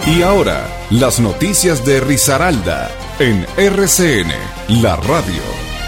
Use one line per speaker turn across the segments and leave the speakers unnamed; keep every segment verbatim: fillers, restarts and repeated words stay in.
Y ahora, las noticias de Risaralda en R C N, la radio.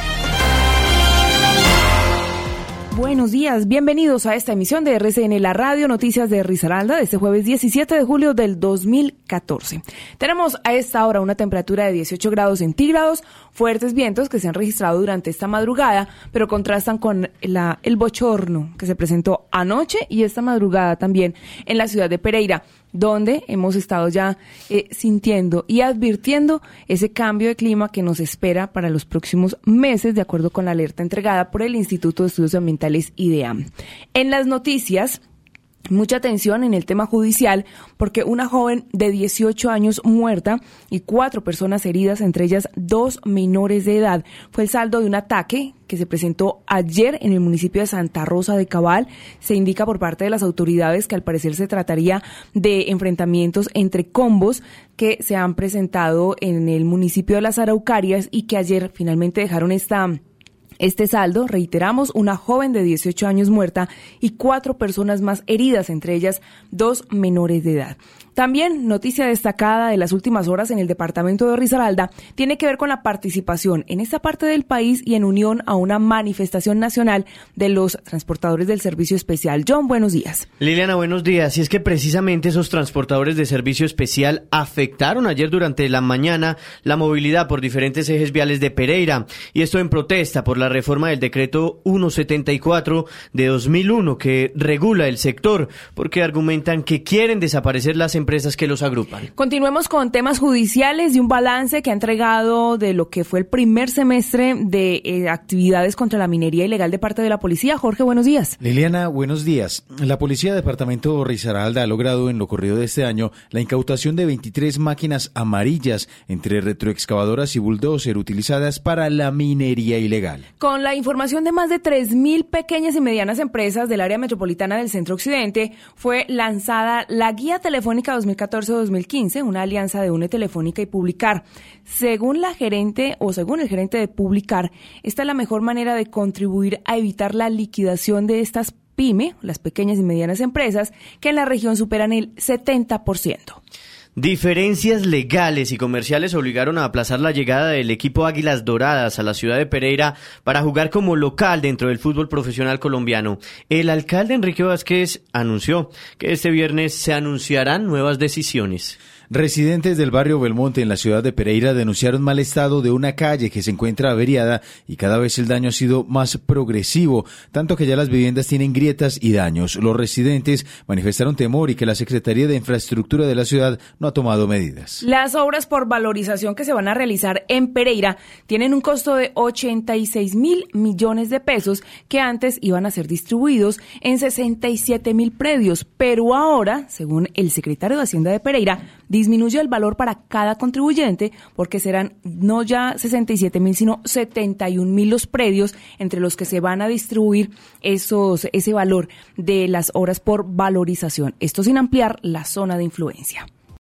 Buenos días, bienvenidos a esta emisión de R C N, la radio, noticias de Risaralda, de este jueves diecisiete de julio del dos mil catorce. Tenemos a esta hora una temperatura de dieciocho grados centígrados, fuertes vientos que se han registrado durante esta madrugada, pero contrastan con la, el bochorno que se presentó anoche y esta madrugada también en la ciudad de Pereira, donde hemos estado ya eh, sintiendo y advirtiendo ese cambio de clima que nos espera para los próximos meses, de acuerdo con la alerta entregada por el Instituto de Estudios Ambientales IDEAM. En las noticias, mucha atención en el tema judicial, porque una joven de dieciocho años muerta y cuatro personas heridas, entre ellas dos menores de edad, fue el saldo de un ataque que se presentó ayer en el municipio de Santa Rosa de Cabal. Se indica por parte de las autoridades que al parecer se trataría de enfrentamientos entre combos que se han presentado en el municipio de Las Araucarias y que ayer finalmente dejaron esta Este saldo, reiteramos, una joven de dieciocho años muerta y cuatro personas más heridas, entre ellas dos menores de edad. También, noticia destacada de las últimas horas en el departamento de Risaralda, tiene que ver con la participación en esta parte del país y en unión a una manifestación nacional de los transportadores del servicio especial. John, buenos días.
Liliana, buenos días. Y es que precisamente esos transportadores de servicio especial afectaron ayer durante la mañana la movilidad por diferentes ejes viales de Pereira, y esto en protesta por la reforma del decreto ciento setenta y cuatro de dos mil uno que regula el sector, porque argumentan que quieren desaparecer las empresas que los agrupan.
Continuemos con temas judiciales y un balance que ha entregado de lo que fue el primer semestre de eh, actividades contra la minería ilegal de parte de la policía. Jorge, buenos días.
Liliana, buenos días. La policía del departamento Risaralda ha logrado en lo corrido de este año la incautación de veintitrés máquinas amarillas entre retroexcavadoras y bulldozer utilizadas para la minería ilegal.
Con la información de más de tres mil pequeñas y medianas empresas del área metropolitana del Centro Occidente, fue lanzada la Guía Telefónica dos mil catorce a dos mil quince, una alianza de UNE Telefónica y Publicar. Según la gerente o según el gerente de Publicar, esta es la mejor manera de contribuir a evitar la liquidación de estas pyme, las pequeñas y medianas empresas, que en la región superan el setenta por ciento.
Diferencias legales y comerciales obligaron a aplazar la llegada del equipo Águilas Doradas a la ciudad de Pereira para jugar como local dentro del fútbol profesional colombiano. El alcalde Enrique Vázquez anunció que este viernes se anunciarán nuevas decisiones.
Residentes del barrio Belmonte en la ciudad de Pereira denunciaron mal estado de una calle que se encuentra averiada y cada vez el daño ha sido más progresivo, tanto que ya las viviendas tienen grietas y daños. Los residentes manifestaron temor y que la Secretaría de Infraestructura de la ciudad no ha tomado medidas.
Las obras por valorización que se van a realizar en Pereira tienen un costo de ochenta y seis mil millones de pesos que antes iban a ser distribuidos en sesenta y siete mil predios, pero ahora, según el secretario de Hacienda de Pereira, disminuye el valor para cada contribuyente porque serán no ya sesenta y siete mil, sino setenta y un mil los predios entre los que se van a distribuir esos ese valor de las obras por valorización. Esto sin ampliar la zona de influencia.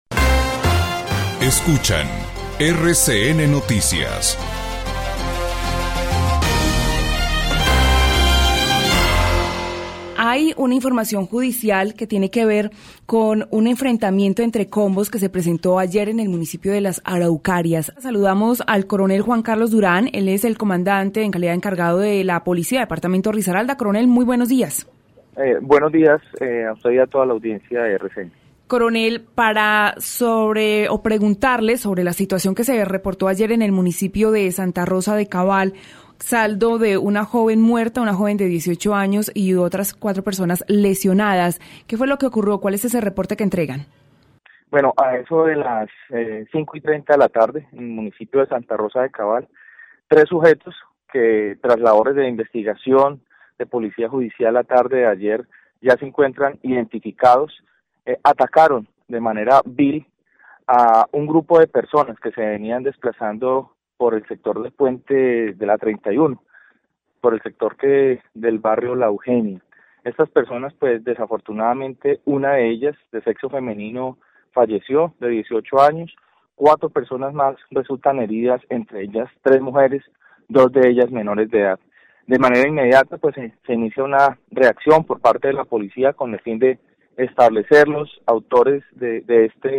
Escuchan R C N Noticias.
Hay una información judicial que tiene que ver con un enfrentamiento entre combos que se presentó ayer en el municipio de Las Araucarias. Saludamos al coronel Juan Carlos Durán, él es el comandante en calidad de encargado de la policía, departamento Risaralda. Coronel, muy buenos días.
Eh, buenos días eh, a usted y a toda la audiencia de R C N.
Coronel, para sobre o preguntarle sobre la situación que se reportó ayer en el municipio de Santa Rosa de Cabal, saldo de una joven muerta, una joven de dieciocho años y otras cuatro personas lesionadas. ¿Qué fue lo que ocurrió? ¿Cuál es ese reporte que entregan?
Bueno, a eso de las eh, cinco y treinta de la tarde, en el municipio de Santa Rosa de Cabal, tres sujetos que tras labores de investigación de Policía Judicial la tarde de ayer ya se encuentran identificados, eh, atacaron de manera vil a un grupo de personas que se venían desplazando por el sector del puente de la treinta y uno, por el sector que del barrio La Eugenia. Estas personas, pues desafortunadamente, una de ellas, de sexo femenino, falleció, de dieciocho años, cuatro personas más resultan heridas, entre ellas tres mujeres, dos de ellas menores de edad. De manera inmediata, pues se, se inicia una reacción por parte de la policía con el fin de establecer los autores de, de este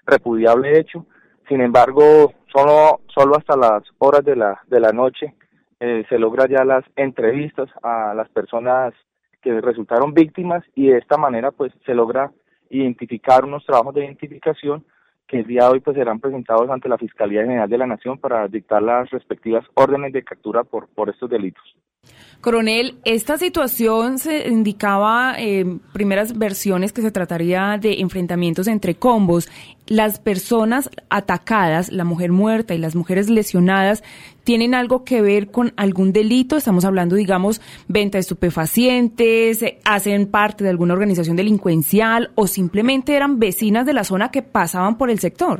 repudiable hecho. Sin embargo, solo, solo hasta las horas de la, de la noche eh, se logra ya las entrevistas a las personas que resultaron víctimas y de esta manera pues se logra identificar unos trabajos de identificación que el día de hoy pues serán presentados ante la Fiscalía General de la Nación para dictar las respectivas órdenes de captura por, por estos delitos.
Coronel, esta situación se indicaba en eh, primeras versiones que se trataría de enfrentamientos entre combos. Las personas atacadas, la mujer muerta y las mujeres lesionadas, ¿tienen algo que ver con algún delito? Estamos hablando, digamos, venta de estupefacientes, hacen parte de alguna organización delincuencial o simplemente eran vecinas de la zona que pasaban por el sector.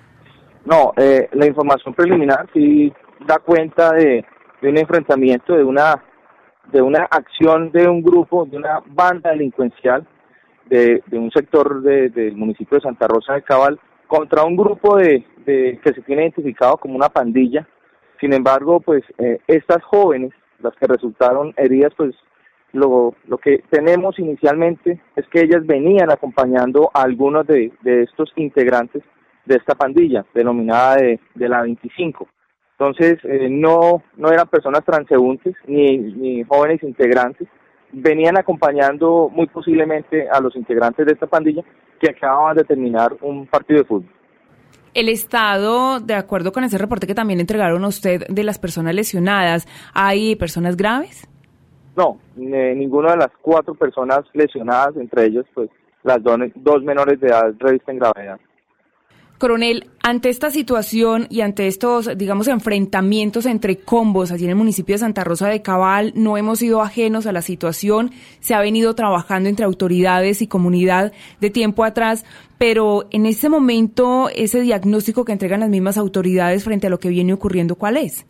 No, eh, la información preliminar sí da cuenta de, de un enfrentamiento, de una de una acción de un grupo, de una banda delincuencial de, de un sector de, del municipio de Santa Rosa de Cabal contra un grupo de, de que se tiene identificado como una pandilla. Sin embargo, pues eh, estas jóvenes, las que resultaron heridas, pues lo, lo que tenemos inicialmente es que ellas venían acompañando a algunos de, de estos integrantes de esta pandilla, denominada de, de la veinticinco. Entonces, eh, no no eran personas transeúntes ni, ni jóvenes integrantes, venían acompañando muy posiblemente a los integrantes de esta pandilla que acababan de terminar un partido de fútbol.
El estado, de acuerdo con ese reporte que también entregaron a usted de las personas lesionadas, ¿hay personas graves?
No, eh, ninguna de las cuatro personas lesionadas, entre ellos pues las dos, dos menores de edad revisten gravedad.
Coronel, ante esta situación y ante estos, digamos, enfrentamientos entre combos allí en el municipio de Santa Rosa de Cabal, no hemos sido ajenos a la situación, se ha venido trabajando entre autoridades y comunidad de tiempo atrás, pero en ese momento, ese diagnóstico que entregan las mismas autoridades frente a lo que viene ocurriendo, ¿cuál es?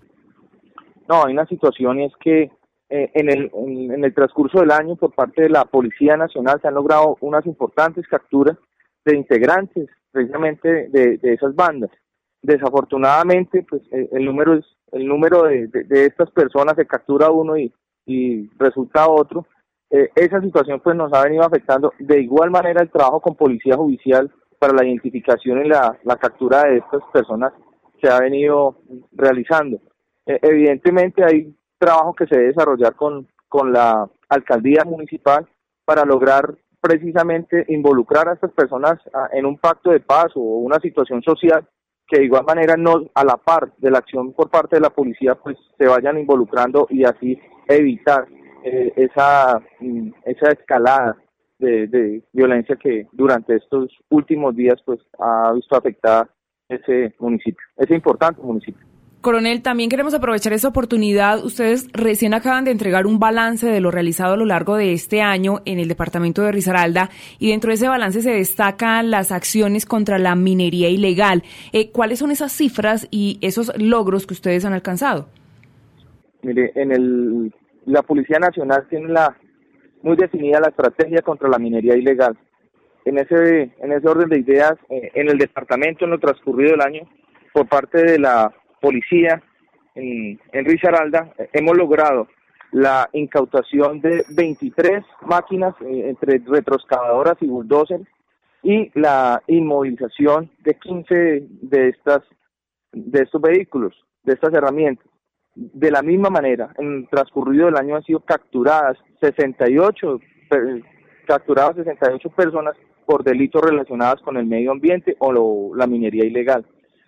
No, hay una situación y es que eh, en, el, en, en el transcurso del año por parte de la Policía Nacional se han logrado unas importantes capturas de integrantes precisamente de, de esas bandas. Desafortunadamente, pues el, el número es el número de, de, de estas personas, se captura uno y, y resulta otro. Eh, esa situación pues nos ha venido afectando. De igual manera el trabajo con Policía Judicial para la identificación y la, la captura de estas personas se ha venido realizando. Eh, evidentemente hay trabajo que se debe desarrollar con, con la alcaldía municipal para lograr precisamente involucrar a estas personas a, en un pacto de paz o una situación social que de igual manera no a la par de la acción por parte de la policía pues se vayan involucrando y así evitar eh, esa esa escalada de, de violencia que durante estos últimos días pues ha visto afectada ese municipio, ese importante municipio.
Coronel, también queremos aprovechar esta oportunidad. Ustedes recién acaban de entregar un balance de lo realizado a lo largo de este año en el departamento de Risaralda y dentro de ese balance se destacan las acciones contra la minería ilegal. Eh, ¿Cuáles son esas cifras y esos logros que ustedes han alcanzado?
Mire, en el la Policía Nacional tiene la muy definida la estrategia contra la minería ilegal. En ese en ese orden de ideas, eh, en el departamento en lo transcurrido del año, por parte de la policía en, en Risaralda, eh, hemos logrado la incautación de veintitrés máquinas eh, entre retroexcavadoras y bulldozers y la inmovilización de quince de estas de estos vehículos, de estas herramientas. De la misma manera, en el transcurrido del año han sido capturadas sesenta y ocho per, capturadas sesenta y ocho personas por delitos relacionados con el medio ambiente o lo, la minería ilegal.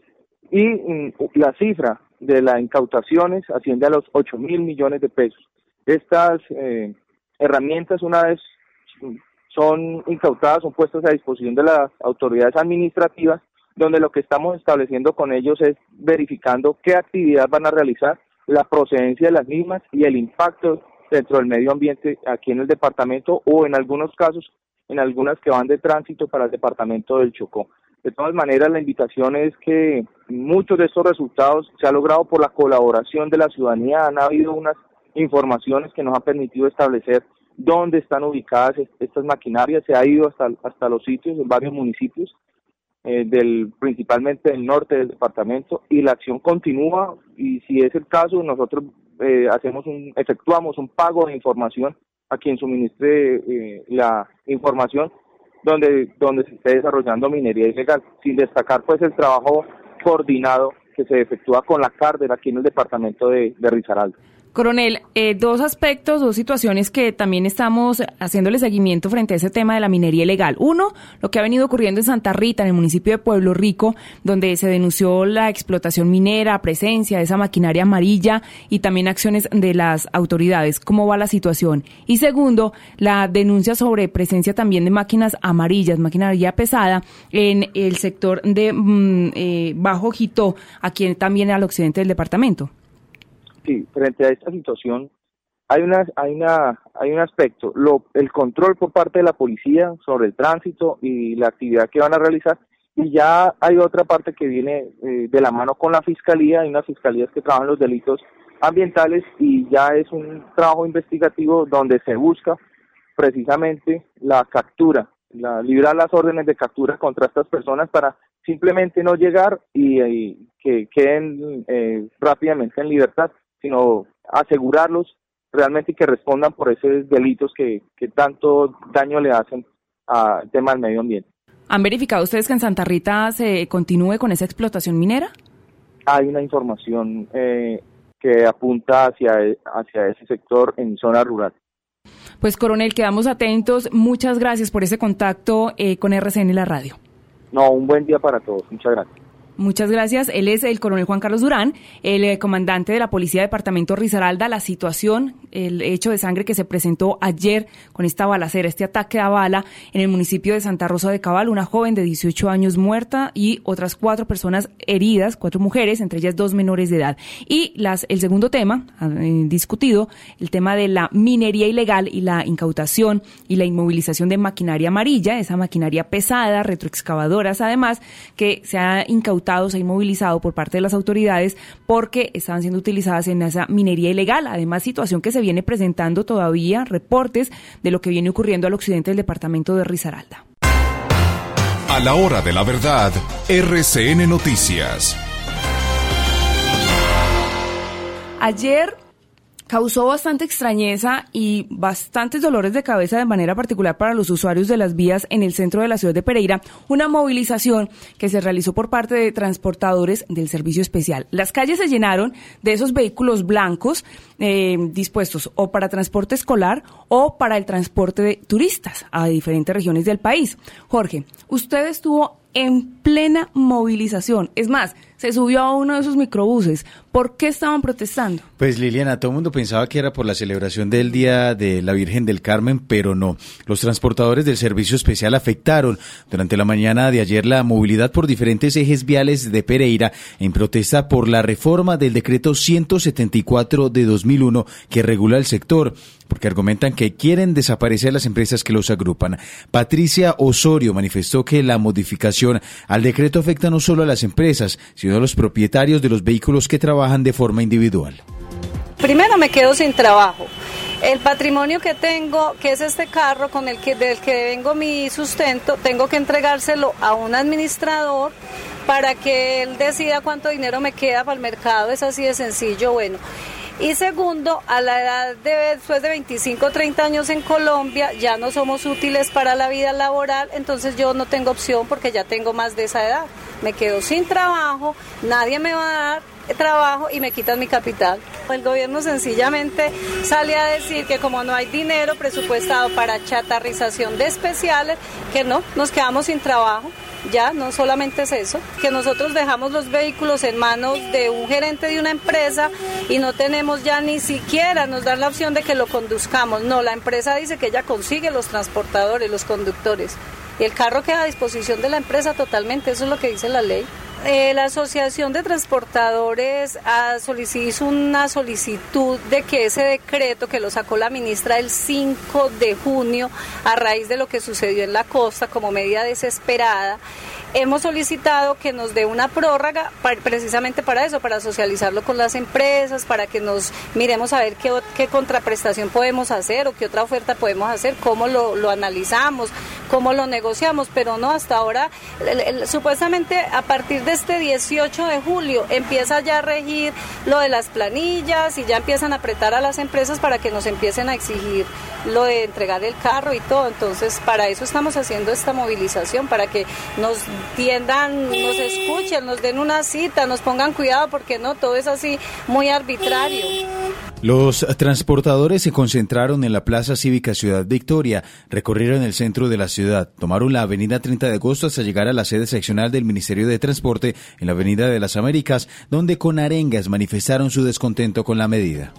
Y mm, la cifra de las incautaciones asciende a los ocho mil millones de pesos. Estas eh, herramientas, una vez son incautadas, son puestas a disposición de las autoridades administrativas, donde lo que estamos estableciendo con ellos es verificando qué actividad van a realizar, la procedencia de las mismas y el impacto dentro del medio ambiente aquí en el departamento o en algunos casos, en algunas que van de tránsito para el departamento del Chocó. De todas maneras, la invitación es que muchos de estos resultados se ha logrado por la colaboración de la ciudadanía. Han habido unas informaciones que nos han permitido establecer dónde están ubicadas estas maquinarias. Se ha ido hasta, hasta los sitios en varios municipios, eh, del principalmente del norte del departamento, y la acción continúa. Y si es el caso, nosotros eh, hacemos un, efectuamos un pago de información a quien suministre eh, la información, donde, donde se esté desarrollando minería ilegal, sin destacar pues el trabajo coordinado que se efectúa con la Cárdenas aquí en el departamento de, de Risaralda.
Coronel, eh, dos aspectos, dos situaciones que también estamos haciéndole seguimiento frente a ese tema de la minería ilegal. Uno, lo que ha venido ocurriendo en Santa Rita, en el municipio de Pueblo Rico, donde se denunció la explotación minera, presencia de esa maquinaria amarilla y también acciones de las autoridades. ¿Cómo va la situación? Y segundo, la denuncia sobre presencia también de máquinas amarillas, maquinaria pesada, en el sector de mm, eh, Bajo Jitó, aquí también al occidente del departamento.
Sí, frente a esta situación hay una, hay una, hay un aspecto, lo, el control por parte de la policía sobre el tránsito y la actividad que van a realizar, y ya hay otra parte que viene eh, de la mano con la fiscalía. Hay unas fiscalías que trabajan los delitos ambientales y ya es un trabajo investigativo donde se busca precisamente la captura, la, librar las órdenes de captura contra estas personas para simplemente no llegar y, y que queden eh, rápidamente en libertad, sino asegurarlos realmente y que respondan por esos delitos que, que tanto daño le hacen al tema del medio ambiente.
¿Han verificado ustedes que en Santa Rita se continúe con esa explotación minera?
Hay una información eh, que apunta hacia, hacia ese sector en zona rural.
Pues, coronel, quedamos atentos. Muchas gracias por ese contacto eh, con R C N La Radio.
No, un buen día para todos. Muchas gracias.
Muchas gracias. Él es el coronel Juan Carlos Durán, el eh, comandante de la Policía Departamento Risaralda. La situación, el hecho de sangre que se presentó ayer con esta balacera, este ataque a bala en el municipio de Santa Rosa de Cabal, una joven de dieciocho años muerta y otras cuatro personas heridas, cuatro mujeres, entre ellas dos menores de edad. Y las el segundo tema, eh, discutido, el tema de la minería ilegal y la incautación y la inmovilización de maquinaria amarilla, esa maquinaria pesada, retroexcavadoras además, que se ha incautado, se ha inmovilizado por parte de las autoridades porque estaban siendo utilizadas en esa minería ilegal. Además, situación que se viene presentando todavía, reportes de lo que viene ocurriendo al occidente del departamento de Risaralda.
A la hora de la verdad, R C N Noticias.
Ayer causó bastante extrañeza y bastantes dolores de cabeza de manera particular para los usuarios de las vías en el centro de la ciudad de Pereira, una movilización que se realizó por parte de transportadores del servicio especial. Las calles se llenaron de esos vehículos blancos eh, dispuestos o para transporte escolar o para el transporte de turistas a diferentes regiones del país. Jorge, usted estuvo en plena movilización. Es más, se subió a uno de esos microbuses. ¿Por qué estaban protestando?
Pues, Liliana, todo el mundo pensaba que era por la celebración del Día de la Virgen del Carmen, pero no. Los transportadores del servicio especial afectaron durante la mañana de ayer la movilidad por diferentes ejes viales de Pereira en protesta por la reforma del decreto ciento setenta y cuatro de dos mil uno que regula el sector, porque argumentan que quieren desaparecer las empresas que los agrupan. Patricia Osorio manifestó que la modificación al decreto afecta no solo a las empresas, sino a los propietarios de los vehículos que trabajan de forma individual.
Primero me quedo sin trabajo. El patrimonio que tengo, que es este carro con el que del que vengo mi sustento, tengo que entregárselo a un administrador para que él decida cuánto dinero me queda para el mercado. Es así de sencillo. Bueno. Y segundo, a la edad de después de veinticinco o treinta años en Colombia ya no somos útiles para la vida laboral, entonces yo no tengo opción porque ya tengo más de esa edad. Me quedo sin trabajo, nadie me va a dar trabajo y me quitan mi capital. El gobierno sencillamente sale a decir que como no hay dinero presupuestado para chatarrización de especiales, que no, nos quedamos sin trabajo. Ya, no solamente es eso, que nosotros dejamos los vehículos en manos de un gerente de una empresa y no tenemos ya ni siquiera, nos dan la opción de que lo conduzcamos. No, la empresa dice que ella consigue los transportadores, los conductores. Y el carro queda a disposición de la empresa totalmente, eso es lo que dice la ley. Eh, la Asociación de Transportadores ah, hizo una solicitud de que ese decreto que lo sacó la ministra el cinco de junio a raíz de lo que sucedió en la costa como medida desesperada, hemos solicitado que nos dé una prórroga para, precisamente para eso, para socializarlo con las empresas, para que nos miremos a ver qué, qué contraprestación podemos hacer o qué otra oferta podemos hacer, cómo lo, lo analizamos, cómo lo negociamos, pero no, hasta ahora, el, el, supuestamente a partir de este dieciocho de julio empieza ya a regir lo de las planillas y ya empiezan a apretar a las empresas para que nos empiecen a exigir lo de entregar el carro y todo. Entonces, para eso estamos haciendo esta movilización, para que nos tiendan, nos escuchen, nos den una cita, nos pongan cuidado, porque no, todo es así muy arbitrario.
Los transportadores se concentraron en la Plaza Cívica Ciudad Victoria, recorrieron el centro de la ciudad, tomaron la avenida treinta de agosto hasta llegar a la sede seccional del Ministerio de Transporte en la avenida de las Américas, donde con arengas manifestaron su descontento con la medida.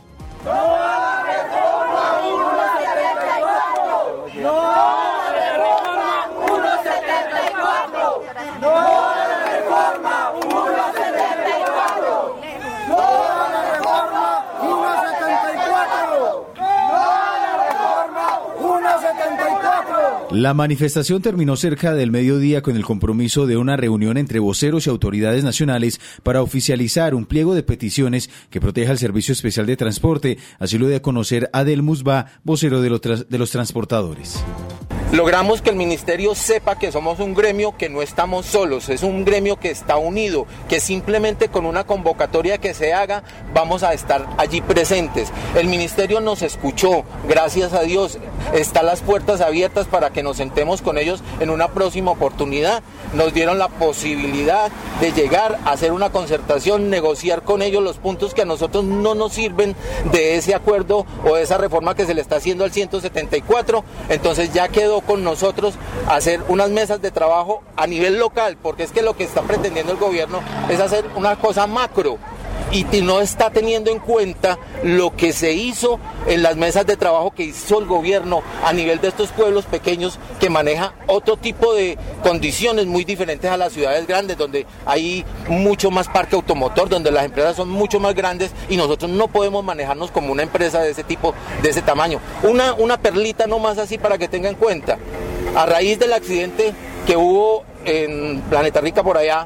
La manifestación terminó cerca del mediodía con el compromiso de una reunión entre voceros y autoridades nacionales para oficializar un pliego de peticiones que proteja el Servicio Especial de Transporte. Así lo dio a conocer Adel Musba, vocero de los, tra- de los transportadores.
Logramos que el ministerio sepa que somos un gremio, que no estamos solos, es un gremio que está unido, que simplemente con una convocatoria que se haga vamos a estar allí presentes. El ministerio nos escuchó, gracias a Dios, están las puertas abiertas para que nos sentemos con ellos en una próxima oportunidad. Nos dieron la posibilidad de llegar a hacer una concertación, negociar con ellos los puntos que a nosotros no nos sirven de ese acuerdo o de esa reforma que se le está haciendo al ciento setenta y cuatro, entonces ya quedó con nosotros hacer unas mesas de trabajo a nivel local, porque es que lo que está pretendiendo el gobierno es hacer una cosa macro y no está teniendo en cuenta lo que se hizo en las mesas de trabajo que hizo el gobierno a nivel de estos pueblos pequeños, que maneja otro tipo de condiciones muy diferentes a las ciudades grandes, donde hay mucho más parque automotor, donde las empresas son mucho más grandes y nosotros no podemos manejarnos como una empresa de ese tipo, de ese tamaño. Una, una perlita nomás así para que tengan en cuenta. A raíz del accidente que hubo en Planeta Rica por allá,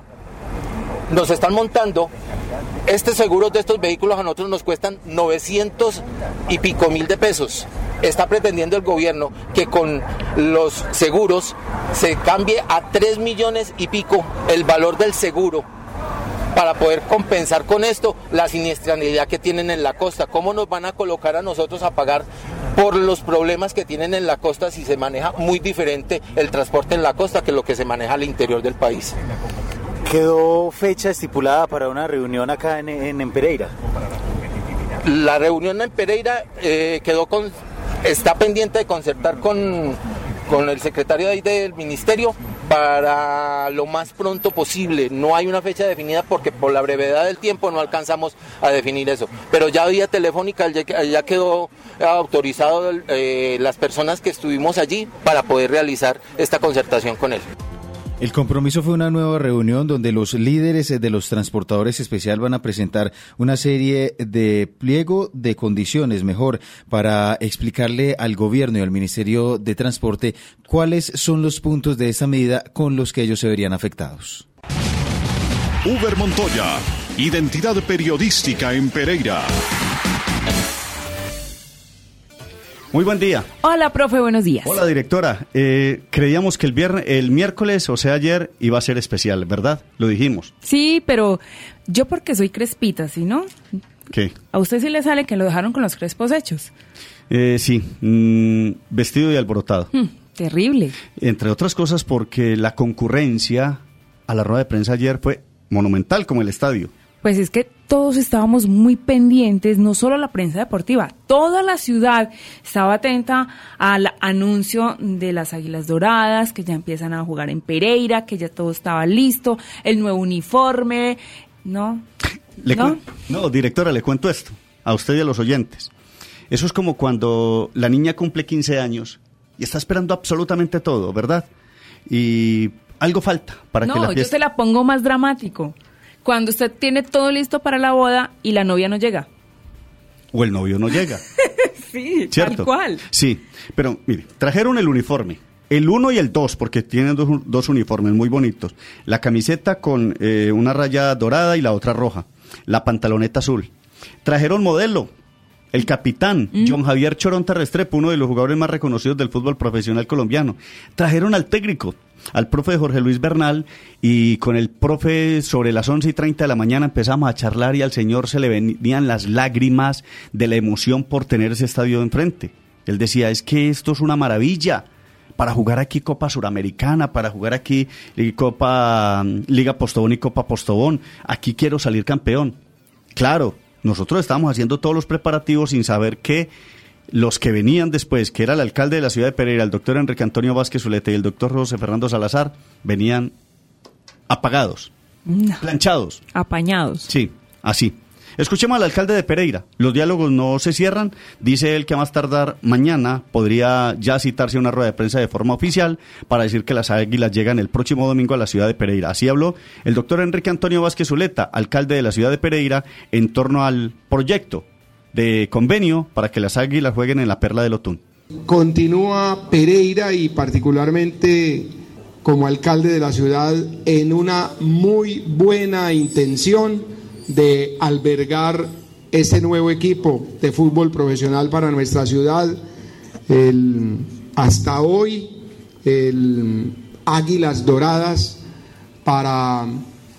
nos están montando estos seguros de estos vehículos, a nosotros nos cuestan novecientos y pico mil de pesos. Está pretendiendo el gobierno que con los seguros se cambie a tres millones y pico el valor del seguro para poder compensar con esto la siniestralidad que tienen en la costa. ¿Cómo nos van a colocar a nosotros a pagar por los problemas que tienen en la costa si se maneja muy diferente el transporte en la costa que lo que se maneja al interior del país?
¿Quedó fecha estipulada para una reunión acá en, en, en Pereira?
La reunión en Pereira eh, quedó con, está pendiente de concertar con, con el secretario de ahí del ministerio para lo más pronto posible. No hay una fecha definida porque por la brevedad del tiempo no alcanzamos a definir eso. Pero ya vía telefónica ya, ya quedó autorizado eh, las personas que estuvimos allí para poder realizar esta concertación con él.
El compromiso fue una nueva reunión donde los líderes de los transportadores especial van a presentar una serie de pliego de condiciones, mejor, para explicarle al gobierno y al Ministerio de Transporte cuáles son los puntos de esta medida con los que ellos se verían afectados.
Uber Montoya, identidad periodística en Pereira.
Muy buen día.
Hola, profe, buenos días.
Hola, directora. Eh, creíamos que el viernes, el miércoles, o sea, ayer, iba a ser especial, ¿verdad? Lo dijimos.
Sí, pero yo porque soy crespita, ¿sí, no?
¿Qué?
¿A usted sí le sale que lo dejaron con los crespos hechos?
Eh, sí, mm, vestido y alborotado.
Hmm, terrible.
Entre otras cosas porque la concurrencia a la rueda de prensa ayer fue monumental, como el estadio.
Pues es que todos estábamos muy pendientes, no solo la prensa deportiva, toda la ciudad estaba atenta al anuncio de las Águilas Doradas, que ya empiezan a jugar en Pereira, que ya todo estaba listo, el nuevo uniforme, ¿no?
Le
¿No?
cu- no, directora, le cuento esto, a usted y a los oyentes. Eso es como cuando la niña cumple quince años y está esperando absolutamente todo, ¿verdad? Y algo falta para que la
No, yo
fiesta...
se la pongo más dramático. Cuando usted tiene todo listo para la boda y la novia no llega.
O el novio no llega.
Sí,
¿Cierto?
tal cual.
Sí, pero mire, trajeron el uniforme, el uno y el dos, porque tienen dos, dos uniformes muy bonitos. La camiseta con eh, una raya dorada y la otra roja. La pantaloneta azul. Trajeron modelo, el capitán, mm. John Javier Choronta Restrepo, uno de los jugadores más reconocidos del fútbol profesional colombiano. Trajeron al técnico, al profe Jorge Luis Bernal, y con el profe sobre las once y treinta de la mañana empezamos a charlar y al señor se le venían las lágrimas de la emoción por tener ese estadio enfrente. Él decía, es que esto es una maravilla. Para jugar aquí Copa Suramericana, para jugar aquí Copa Liga Postobón y Copa Postobón, aquí quiero salir campeón. Claro, nosotros estábamos haciendo todos los preparativos sin saber que los que venían después, que era el alcalde de la ciudad de Pereira, el doctor Enrique Antonio Vázquez Zuleta y el doctor José Fernando Salazar, venían apagados, no. planchados.
Apañados.
Sí, así. Escuchemos al alcalde de Pereira. Los diálogos no se cierran. Dice él que a más tardar mañana podría ya citarse una rueda de prensa de forma oficial para decir que las Águilas llegan el próximo domingo a la ciudad de Pereira. Así habló el doctor Enrique Antonio Vázquez Zuleta, alcalde de la ciudad de Pereira, en torno al proyecto de convenio para que las Águilas jueguen en la Perla del Otún.
Continúa Pereira y particularmente como alcalde de la ciudad en una muy buena intención de albergar este nuevo equipo de fútbol profesional para nuestra ciudad. El, hasta hoy, el Águilas Doradas, para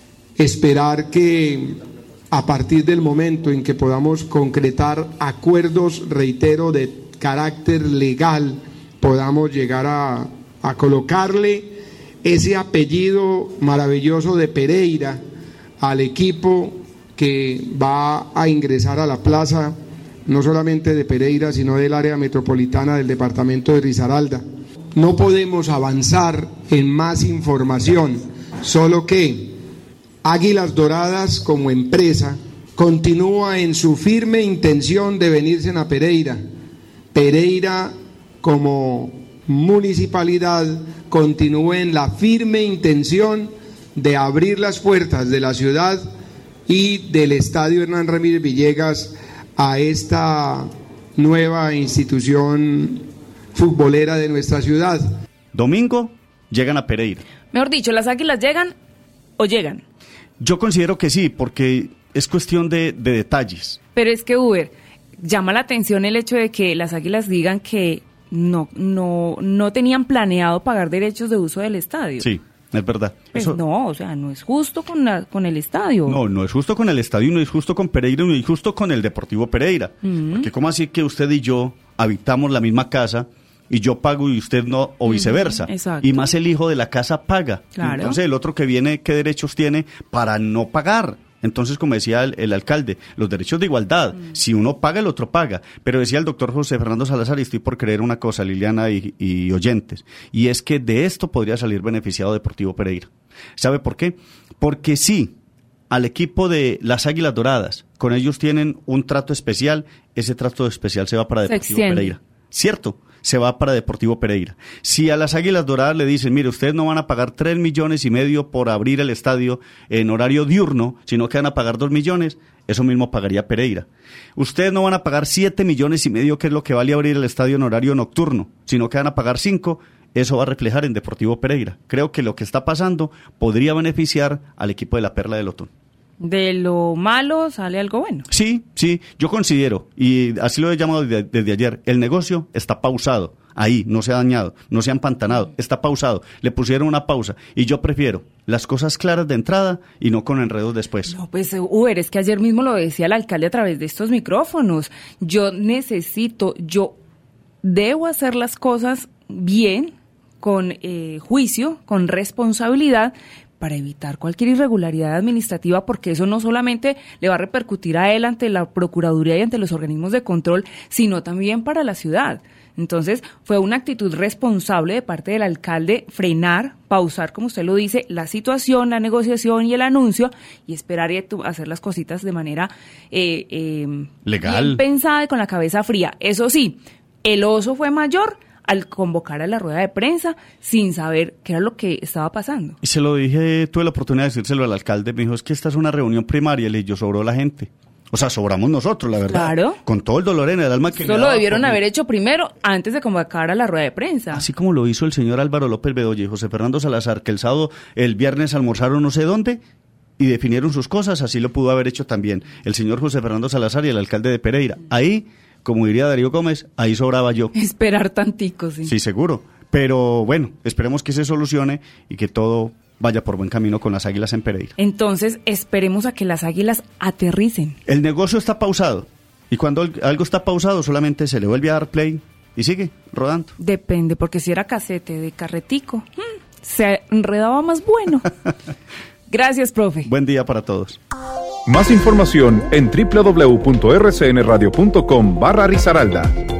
esperar que a partir del momento en que podamos concretar acuerdos, reitero, de carácter legal, podamos llegar a, a colocarle ese apellido maravilloso de Pereira al equipo que va a ingresar a la plaza, no solamente de Pereira, sino del área metropolitana del departamento de Risaralda. No podemos avanzar en más información, solo que Águilas Doradas como empresa continúa en su firme intención de venirse a Pereira. Pereira como municipalidad continúa en la firme intención de abrir las puertas de la ciudad y del Estadio Hernán Ramírez Villegas a esta nueva institución futbolera de nuestra ciudad.
Domingo llegan a Pereira.
Mejor dicho, ¿las Águilas llegan o llegan?
Yo considero que sí, porque es cuestión de, de detalles.
Pero es que, Uber, llama la atención el hecho de que las Águilas digan que no, no, no tenían planeado pagar derechos de uso del estadio.
Sí. Es verdad.
Pues
Eso...
no, o sea, no es justo con, la, con el estadio.
No, no es justo con el estadio, no es justo con Pereira, no es justo con el Deportivo Pereira. Uh-huh. Porque ¿cómo así que usted y yo habitamos la misma casa y yo pago y usted no, o viceversa?
Uh-huh. Exacto.
Y más el hijo de la casa paga.
Claro.
Entonces el otro que viene, ¿qué derechos tiene para no pagar? Entonces, como decía el, el alcalde, los derechos de igualdad, mm. si uno paga, el otro paga. Pero decía el doctor José Fernando Salazar, y estoy por creer una cosa, Liliana y, y oyentes, y es que de esto podría salir beneficiado Deportivo Pereira. ¿Sabe por qué? Porque sí, al equipo de las Águilas Doradas, con ellos tienen un trato especial, ese trato especial se va para Deportivo Pereira. ¿Cierto? Se va para Deportivo Pereira. Si a las Águilas Doradas le dicen, mire, ustedes no van a pagar tres millones y medio por abrir el estadio en horario diurno, sino que van a pagar dos millones, eso mismo pagaría Pereira. Ustedes no van a pagar siete millones y medio, que es lo que vale abrir el estadio en horario nocturno, sino que van a pagar cinco, eso va a reflejar en Deportivo Pereira. Creo que lo que está pasando podría beneficiar al equipo de la Perla del Otún.
De lo malo sale algo bueno.
Sí, sí, yo considero, y así lo he llamado desde, desde ayer, el negocio está pausado, ahí, no se ha dañado, no se ha empantanado, está pausado, le pusieron una pausa, y yo prefiero las cosas claras de entrada y no con enredos después.
No, pues, Uber, es que ayer mismo lo decía el alcalde a través de estos micrófonos, yo necesito, yo debo hacer las cosas bien, con eh, juicio, con responsabilidad, para evitar cualquier irregularidad administrativa, porque eso no solamente le va a repercutir a él ante la Procuraduría y ante los organismos de control, sino también para la ciudad. Entonces, fue una actitud responsable de parte del alcalde frenar, pausar, como usted lo dice, la situación, la negociación y el anuncio, y esperar y hacer las cositas de manera eh, eh,
legal,
bien pensada y con la cabeza fría. Eso sí, el oso fue mayor al convocar a la rueda de prensa sin saber qué era lo que estaba pasando.
Y se lo dije, tuve la oportunidad de decírselo al alcalde, me dijo, es que esta es una reunión primaria, le dije, yo sobró la gente. O sea, sobramos nosotros, la verdad.
Claro.
Con todo el dolor en el alma que...
Eso lo debieron haber hecho primero, antes de convocar a la rueda de prensa.
Así como lo hizo el señor Álvaro López Bedoya y José Fernando Salazar, que el sábado, el viernes almorzaron no sé dónde y definieron sus cosas, así lo pudo haber hecho también el señor José Fernando Salazar y el alcalde de Pereira. Ahí como diría Darío Gómez, ahí sobraba yo.
Esperar tantico, sí.
Sí, seguro. Pero bueno, esperemos que se solucione y que todo vaya por buen camino con las Águilas en Pereira.
Entonces, esperemos a que las Águilas aterricen.
El negocio está pausado. Y cuando algo está pausado, solamente se le vuelve a dar play y sigue rodando.
Depende, porque si era casete de carretico, se enredaba más bueno. Gracias, profe.
Buen día para todos.
Más información en doble u doble u doble u punto r c n radio punto com barra Risaralda.